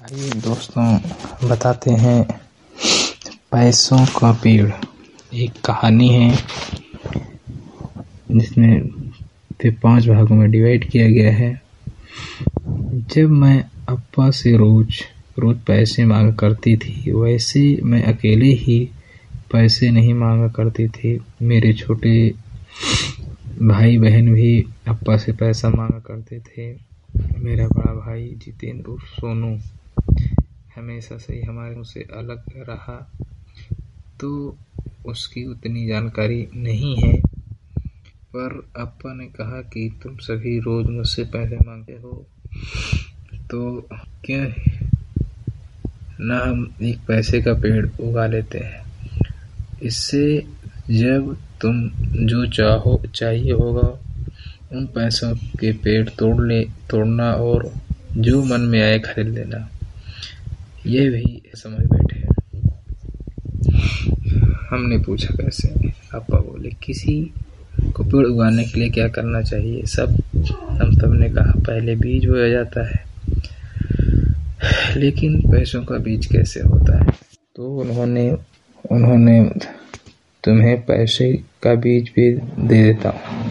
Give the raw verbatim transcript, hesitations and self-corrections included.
आइए दोस्तों बताते हैं पैसों का पेड़। एक कहानी है जिसमें फिर पांच भागों में डिवाइड किया गया है। जब मैं अप्पा से रोज रोज पैसे मांगा करती थी, वैसे मैं अकेले ही पैसे नहीं मांगा करती थी। मेरे छोटे भाई बहन भी अप्पा से पैसा मांगा करते थे। मेरा बड़ा भाई जितेंद्र उर्फ सोनू हमेशा से ही हमारे से अलग रहा, तो उसकी उतनी जानकारी नहीं है। पर अप्पा ने कहा कि तुम सभी रोज मुझसे पैसे मांगते हो, तो क्यों ना हम एक पैसे का पेड़ उगा लेते हैं। इससे जब तुम जो चाहो चाहिए होगा उन पैसों के पेड़ तोड़ ले तोड़ना और जो मन में आए खरीद लेना। ये भी समझ बैठे। हमने पूछा कैसे? अप्पा बोले किसी को पेड़ उगाने के लिए क्या करना चाहिए। सब हम सब ने कहा पहले बीज बोया जाता है, लेकिन पैसों का बीज कैसे होता है? तो उन्होंने उन्होंने तुम्हें पैसे का बीज भी दे देता हूँ।